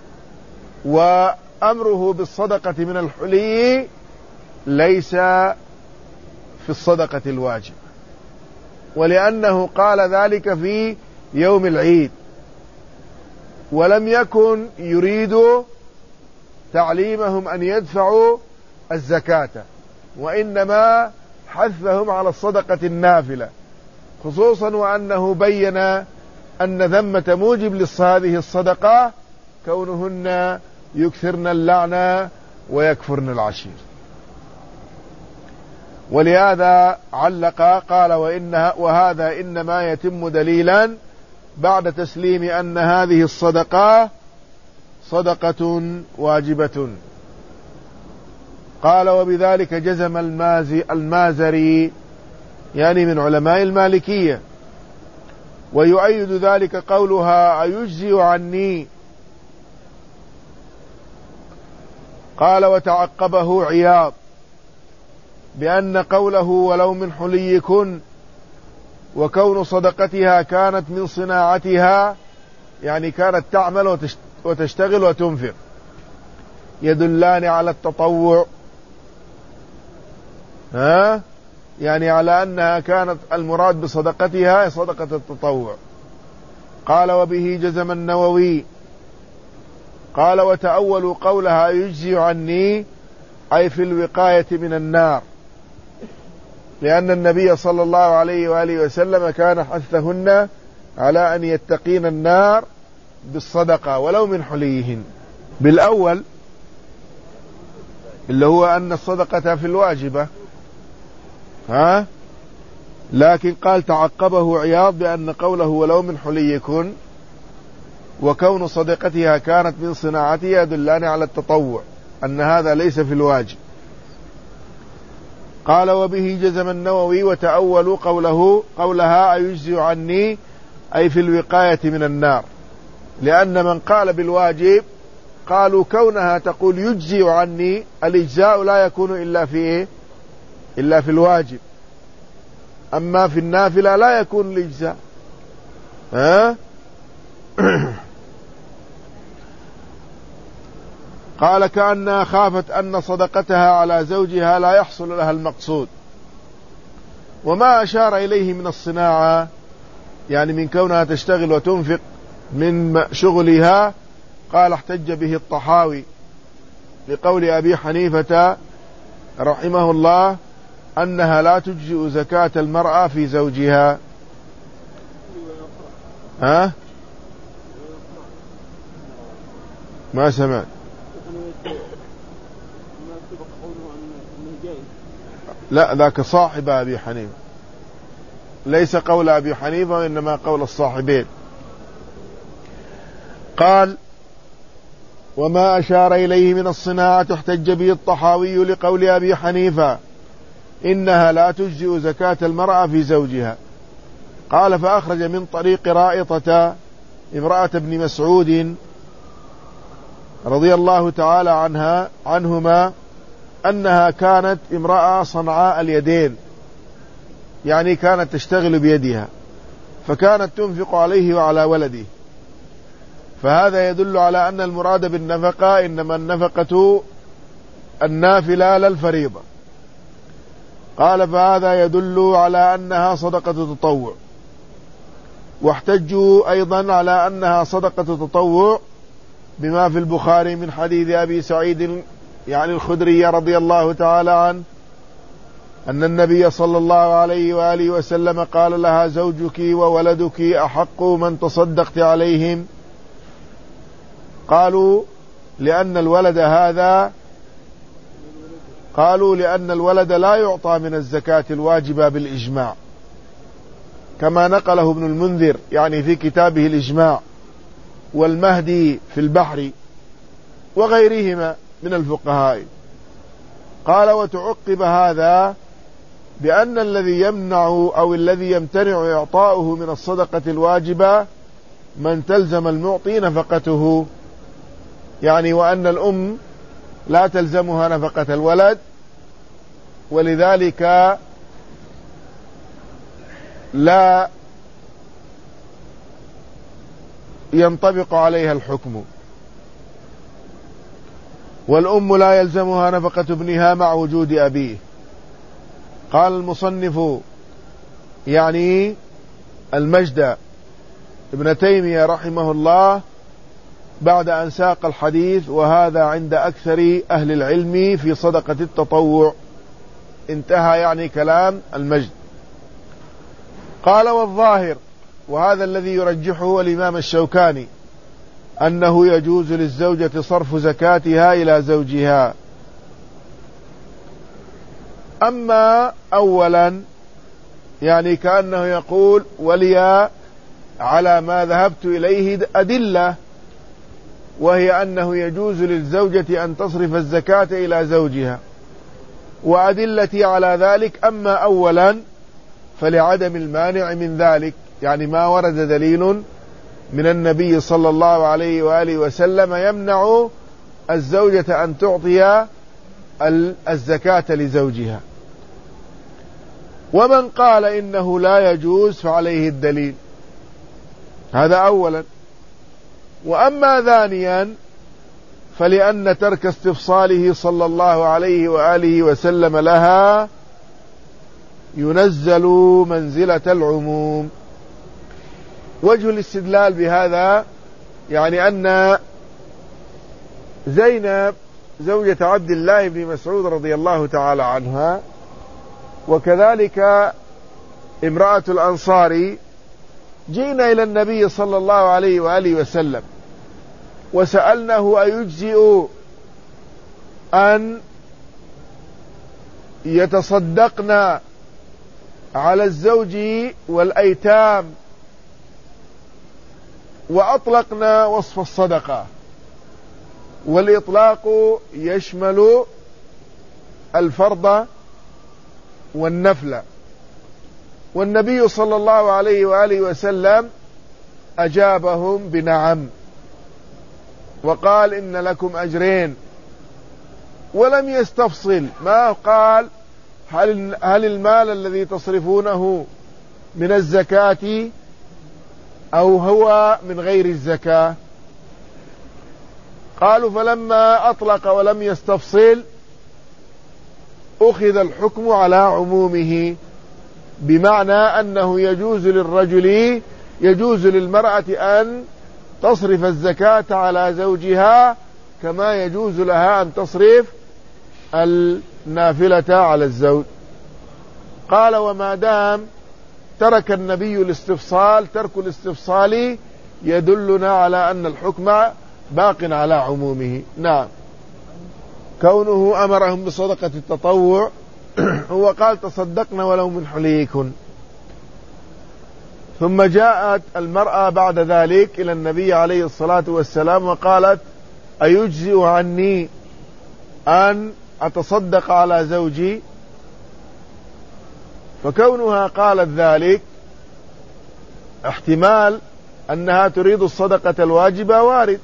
وأمره بالصدقة من الحلي ليس في الصدقة الواجب، ولأنه قال ذلك في يوم العيد، ولم يكن يريد تعليمهم أن يدفعوا الزكاة، وإنما حثهم على الصدقة النافلة، خصوصا وأنه بين أن ثمة موجب لهذه الصدقة كونهن يكثرن اللعنة ويكفرن العشير. ولهذا علق قال: وهذا إنما يتم دليلا بعد تسليم أن هذه الصدقة صدقة واجبة. قال: وبذلك جزم المازري، يعني من علماء المالكية. ويؤيد ذلك قولها: أيجزي عني. قال: وتعقبه عياض بأن قوله ولو من حليكن وكون صدقتها كانت من صناعتها، يعني كانت تعمل وتشتغل وتنفق، يدلان على التطوع، يعني على أنها كانت المراد بصدقتها صدقة التطوع. قال: وبه جزم النووي. قال: وتأولوا قولها يجزي عني أي في الوقاية من النار، لأن النبي صلى الله عليه وآله وسلم كان حثهن على أن يتقين النار بالصدقة ولو من حليهن. بالأول اللي هو أن الصدقة في الواجبة، لكن قال تعقبه عياض بأن قوله ولو من حليكن وكون صدقتها كانت من صناعتها يدلان على التطوع، أن هذا ليس في الواجب. قال: وبه جزم النووي. وتأولوا قولها أيجزي عني أي في الوقاية من النار، لأن من قال بالواجب قالوا كونها تقول يجزي عني، الإجزاء لا يكون إلا في الواجب، أما في النافلة لا يكون الإجزاء. قال: كأنها خافت أن صدقتها على زوجها لا يحصل لها المقصود. وما أشار إليه من الصناعة، يعني من كونها تشتغل وتنفق من شغلها، قال: احتج به الطحاوي لقول أبي حنيفة رحمه الله أنها لا تجزئ زكاة المرأة في زوجها. ما سمعت. لا، ذاك صاحب أبي حنيفة، ليس قول أبي حنيفة وإنما قول الصاحبين. قال: وما أشار إليه من الصناعة احتج به الطحاوي لقول أبي حنيفة إنها لا تجزئ زكاة المرأة في زوجها. قال: فأخرج من طريق رائطة امرأة ابن مسعود رضي الله تعالى عنهما أنها كانت امرأة صنعاء اليدين، يعني كانت تشتغل بيدها، فكانت تنفق عليه وعلى ولده. فهذا يدل على أن المراد بالنفقة إنما النفقة النافلة لا الفريضة. قال فهذا يدل على أنها صدقة تطوع. واحتجوا أيضا على أنها صدقة تطوع بما في البخاري من حديث أبي سعيد يعني الخدري رضي الله تعالى عنه أن النبي صلى الله عليه وآله وسلم قال لها زوجك وولدك أحق من تصدقت عليهم. قالوا لأن الولد لا يعطى من الزكاة الواجبة بالإجماع، كما نقله ابن المنذر يعني في كتابه الإجماع، والمهدي في البحر وغيرهما من الفقهاء. قال وتعقب هذا بأن الذي يمنع أو الذي يمتنع إعطاؤه من الصدقة الواجبة من تلزم المعطي نفقته، يعني وأن الأم لا تلزمها نفقة الولد، ولذلك لا ينطبق عليها الحكم. والأم لا يلزمها نفقة ابنها مع وجود أبيه. قال المصنف يعني المجد ابن تيمية رحمه الله بعد أن ساق الحديث وهذا عند أكثر أهل العلم في صدقة التطوع، انتهى يعني كلام المجد. قال والظاهر، وهذا الذي يرجحه الإمام الشوكاني، أنه يجوز للزوجة صرف زكاتها إلى زوجها. أما أولا يعني كأنه يقول ولي على ما ذهبت إليه أدلة، وهي أنه يجوز للزوجة أن تصرف الزكاة إلى زوجها، وأدلتي على ذلك أما أولا فلعدم المانع من ذلك، يعني ما ورد دليل من النبي صلى الله عليه وآله وسلم يمنع الزوجة أن تعطي الزكاة لزوجها. ومن قال إنه لا يجوز فعليه الدليل، هذا أولا. وأما ثانيا فلأن ترك استفصاله صلى الله عليه وآله وسلم لها ينزل منزلة العموم. وجه الاستدلال بهذا يعني أن زينب زوجة عبد الله بن مسعود رضي الله تعالى عنها، وكذلك امرأة الأنصاري، جئنا إلى النبي صلى الله عليه وآله وسلم وسألناه أيجزئ أن يتصدقن على الزوج والأيتام، وأطلقنا وصف الصدقة، والإطلاق يشمل الفرض والنفل. والنبي صلى الله عليه وآله وسلم أجابهم بنعم، وقال إن لكم أجرين، ولم يستفصل، ما قال هل المال الذي تصرفونه من الزكاة أو هو من غير الزكاة. قالوا فلما أطلق ولم يستفصل أخذ الحكم على عمومه، بمعنى أنه يجوز للمرأة أن تصرف الزكاة على زوجها كما يجوز لها أن تصرف النافلة على الزوج. قال وما دام ترك النبي الاستفصال، ترك الاستفصال يدلنا على أن الحكم باق على عمومه. نعم، كونه أمرهم بصدقة التطوع هو قال تصدقنا ولو من حليكن. ثم جاءت المرأة بعد ذلك إلى النبي عليه الصلاة والسلام وقالت أيجزئ عني أن أتصدق على زوجي؟ فكونها قالت ذلك احتمال أنها تريد الصدقة الواجبة وارد،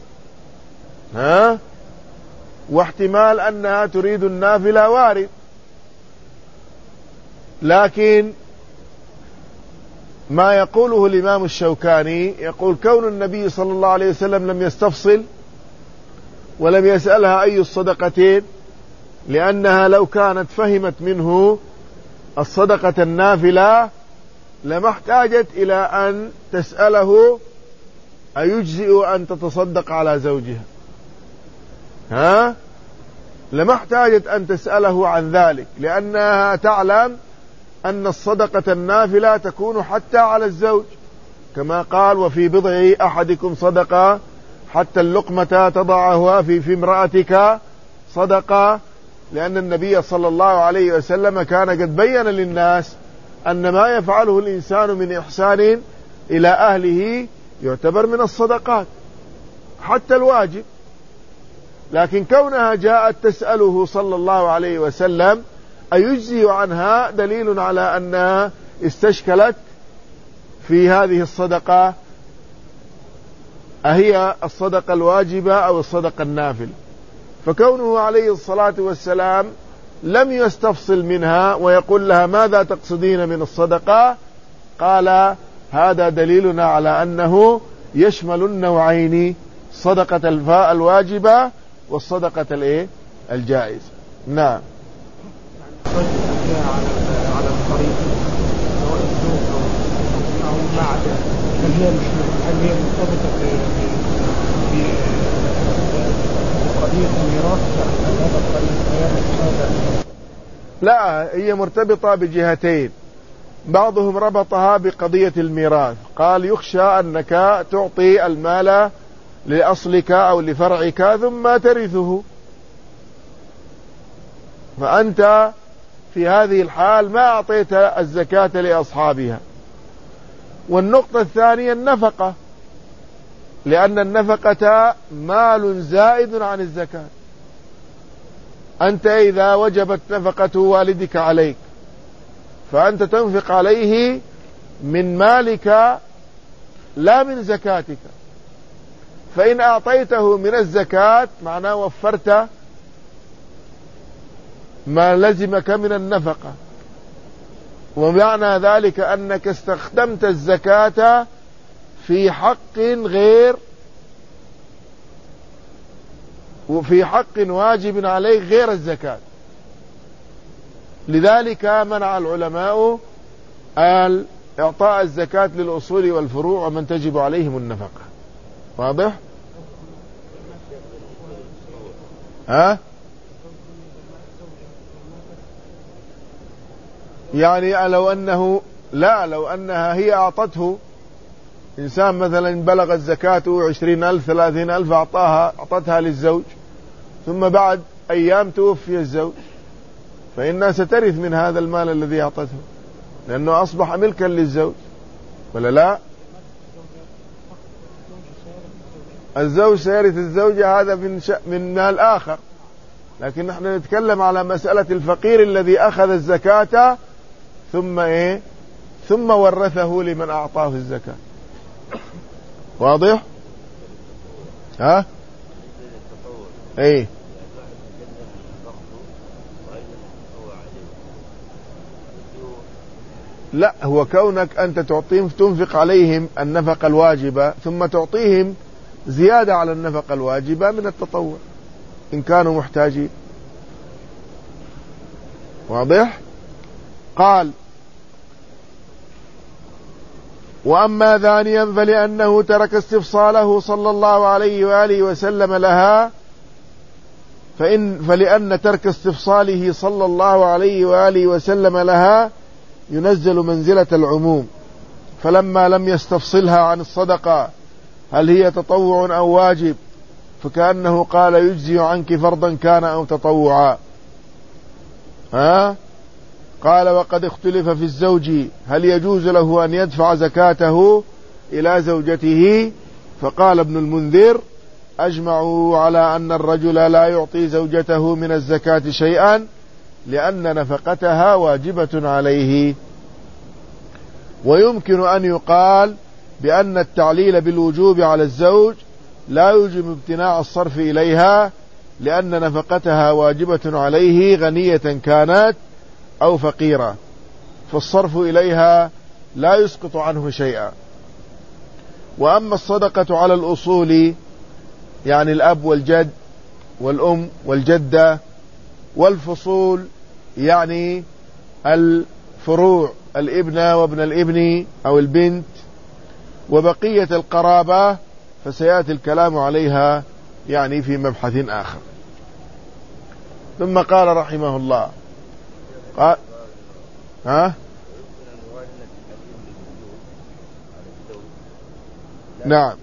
واحتمال أنها تريد النافلة وارد، لكن ما يقوله الإمام الشوكاني، يقول كون النبي صلى الله عليه وسلم لم يستفصل ولم يسألها أي الصدقتين، لأنها لو كانت فهمت منه الصدقة النافلة لما احتاجت إلى أن تسأله أيجزئ أن تتصدق على زوجها، لما احتاجت أن تسأله عن ذلك، لأنها تعلم أن الصدقة النافلة تكون حتى على الزوج، كما قال وفي بضع أحدكم صدقة حتى اللقمة تضعها في امرأتك صدقة، لأن النبي صلى الله عليه وسلم كان قد بين للناس أن ما يفعله الإنسان من إحسان إلى أهله يعتبر من الصدقات حتى الواجب. لكن كونها جاءت تسأله صلى الله عليه وسلم أيجزي عنها دليل على أنها استشكلت في هذه الصدقة أهي الصدقة الواجبة أو الصدقة النافلة، فكونه عليه الصلاة والسلام لم يستفصل منها ويقول لها ماذا تقصدين من الصدقة، قال هذا دليلنا على أنه يشمل النوعين، صدقة الواجبة والصدقة الجائزة. نعم. على الطريق سواء السوق أو معدن، هل هي مرتبطة بقضية الميراث؟ هذا الطريق لا، هي مرتبطة بجهتين، بعضهم ربطها بقضية الميراث، قال يخشى أنك تعطي المال لأصلك أو لفرعك ثم ترثه، فأنت في هذه الحال ما أعطيت الزكاة لأصحابها. والنقطة الثانية النفقة، لأن النفقة مال زائد عن الزكاة، أنت إذا وجبت نفقة والدك عليك فأنت تنفق عليه من مالك لا من زكاتك، فإن أعطيته من الزكاة معناه وفرت ما لزمك من النفقة، ومعنى ذلك أنك استخدمت الزكاة في حق غير وفي حق واجب عليك غير الزكاة. لذلك منع العلماء إعطاء الزكاة للأصول والفروع ومن تجب عليهم النفقة. واضح؟ يعني لو أنها هي أعطته، إنسان مثلا بلغ الزكاة 20,000 30,000 أعطتها للزوج، ثم بعد أيام توفي الزوج، فإنها سترث من هذا المال الذي أعطته، لأنه أصبح ملكا للزوج، ولا لا؟ الزوج سيرث الزوجة، هذا من مال آخر، لكن نحن نتكلم على مسألة الفقير الذي أخذ الزكاة ثم ورثه لمن أعطاه الزكاة. واضح؟ ايه، لا، هو كونك أنت تعطيهم تنفق عليهم النفقة الواجبة ثم تعطيهم زيادة على النفقة الواجبة من التطوع إن كانوا محتاجين. واضح؟ قال وأما ثانيا فلأنه ترك استفصاله صلى الله عليه وآله وسلم لها، فلأن ترك استفصاله صلى الله عليه وآله وسلم لها ينزل منزلة العموم، فلما لم يستفصلها عن الصدقة هل هي تطوع أو واجب فكأنه قال يجزي عنك فرضا كان أو تطوعا. قال وقد اختلف في الزوج هل يجوز له أن يدفع زكاته إلى زوجته، فقال ابن المنذر أجمعوا على أن الرجل لا يعطي زوجته من الزكاة شيئا لأن نفقتها واجبة عليه. ويمكن أن يقال بأن التعليل بالوجوب على الزوج لا يوجب امتناع الصرف إليها لأن نفقتها واجبة عليه غنية كانت أو فقيرة، فالصرف إليها لا يسقط عنه شيئا. وأما الصدقة على الأصول يعني الأب والجد والأم والجدة، والفصول يعني الفروع الابن وابن الابن أو البنت، وبقية القرابة فسيأتي الكلام عليها يعني في مبحث آخر. ثم قال رحمه الله قال نعم،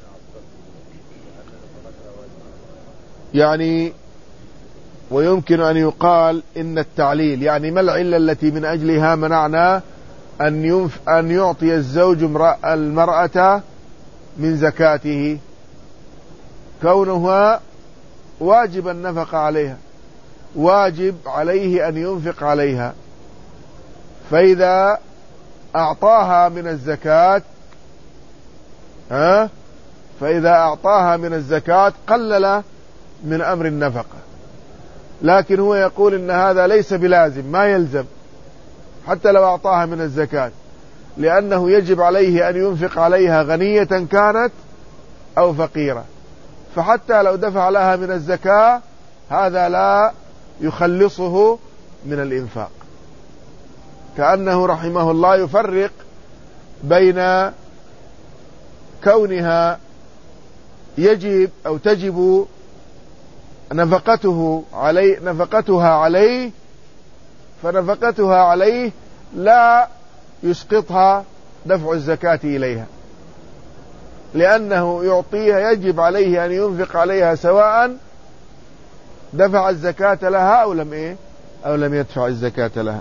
يعني ويمكن أن يقال إن التعليل يعني ما العلة التي من أجلها منعنا أن يعطي الزوج المرأة من زكاته؟ كونها واجب النفقة عليها، واجب عليه أن ينفق عليها، فإذا أعطاها من الزكاة قلل من أمر النفقة. لكن هو يقول إن هذا ليس بلازم، ما يلزم حتى لو أعطاها من الزكاة، لأنه يجب عليه أن ينفق عليها غنية كانت أو فقيرة، فحتى لو دفع لها من الزكاة هذا لا يخلصه من الإنفاق. كأنه رحمه الله يفرق بين كونها يجب أو تجب نفقتها عليه، فنفقتها عليه لا يسقطها دفع الزكاة إليها، لأنه يعطيها يجب عليه أن ينفق عليها سواء دفع الزكاة لها أو لم يدفع الزكاة لها.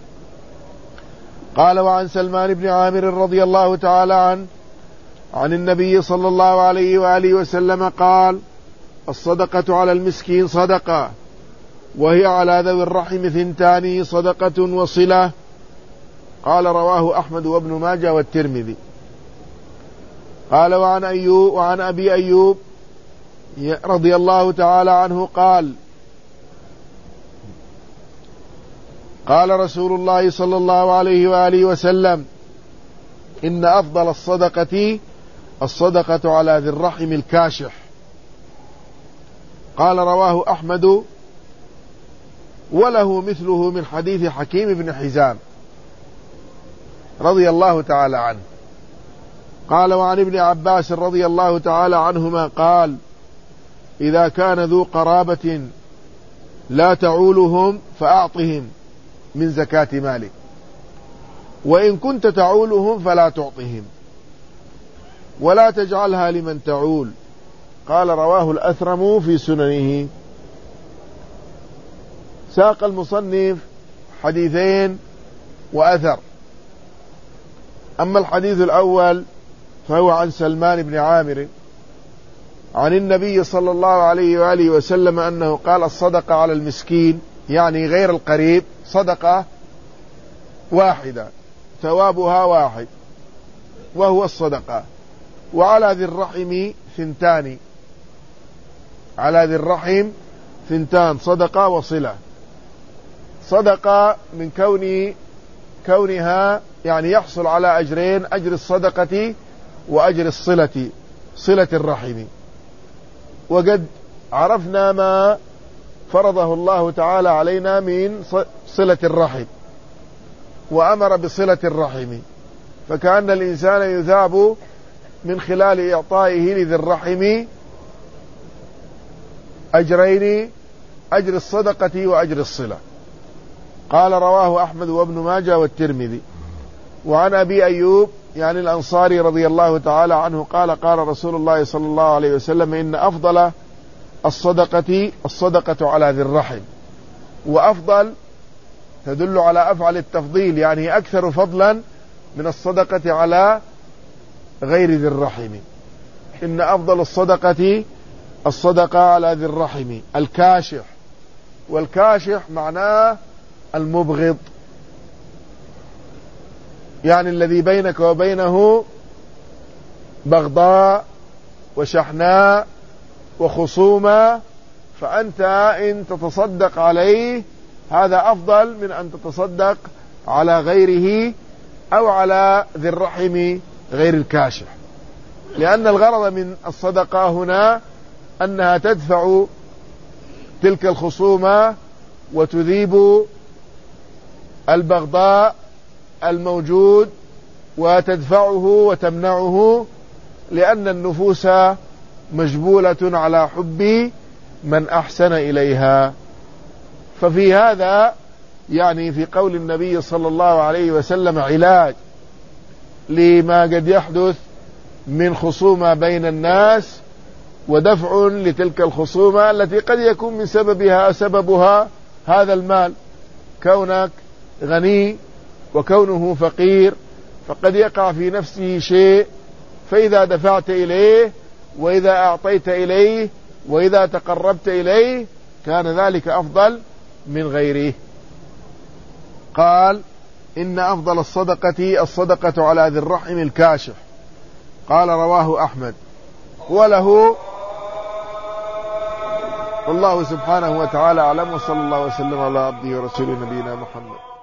قال: وعن سلمان بن عامر رضي الله تعالى عنه عن النبي صلى الله عليه وآله وسلم قال: الصدقة على المسكين صدقة، وهي على ذوي الرحم 2 صدقة وصلة. قال: رواه أحمد وابن ماجه والترمذي. قال: وعن أبي أيوب رضي الله تعالى عنه قال: قال رسول الله صلى الله عليه وآله وسلم: إن أفضل الصدقة على ذي الرحم الكاشح. قال: رواه أحمد وله مثله من حديث حكيم بن حزام رضي الله تعالى عنه. قال: وعن ابن عباس رضي الله تعالى عنهما قال: إذا كان ذو قرابة لا تعولهم فأعطهم من زكاة مالك، وإن كنت تعولهم فلا تعطهم، ولا تجعلها لمن تعول. قال: رواه الأثرم في سننه. ساق المصنف حديثين وأثر. أما الحديث الأول فهو عن سلمان بن عامر عن النبي صلى الله عليه وآله وسلم أنه قال: الصدقة على المسكين يعني غير القريب صدقة واحدة ثوابها واحد وهو الصدقة، وعلى ذي الرحم 2، على ذي الرحم 2 صدقة وصلة. صدقة من كونها يعني يحصل على أجرين: أجر الصدقة وأجر الصلة، صلة الرحم. وقد عرفنا ما فرضه الله تعالى علينا من صلة الرحم، وأمر بصلة الرحم، فكأن الإنسان يثاب من خلال إعطائه لذي الرحم أجرين: أجر الصدقة وأجر الصلة. قال: رواه أحمد وابن ماجه والترمذي. وعن أبي أيوب يعني الأنصاري رضي الله تعالى عنه قال: قال رسول الله صلى الله عليه وسلم: إن أفضل الصدقة على ذي الرحم. وأفضل تدل على أفعل التفضيل، يعني أكثر فضلا من الصدقة على غير ذي الرحم. إن أفضل الصدقة على ذي الرحم الكاشح، والكاشح معناه المبغض، يعني الذي بينك وبينه بغضاء وشحناء وخصومة، فأنت إن تتصدق عليه هذا أفضل من أن تتصدق على غيره أو على ذي الرحم غير الكاشح، لأن الغرض من الصدقة هنا أنها تدفع تلك الخصومة وتذيب البغضاء الموجود وتدفعه وتمنعه، لأن النفوس مجبولة على حب من أحسن إليها. ففي هذا يعني في قول النبي صلى الله عليه وسلم علاج لما قد يحدث من خصومة بين الناس، ودفع لتلك الخصومة التي قد يكون من سببها هذا المال، كونك غني وكونه فقير، فقد يقع في نفسه شيء، فإذا دفعت إليه وإذا أعطيت إليه وإذا تقربت إليه كان ذلك أفضل من غيره. قال إن أفضل الصدقة على ذي الرحم الكاشح. قال رواه أحمد وله. والله سبحانه وتعالى أعلم، وصلى الله وسلم على عبده ورسوله نبينا محمد.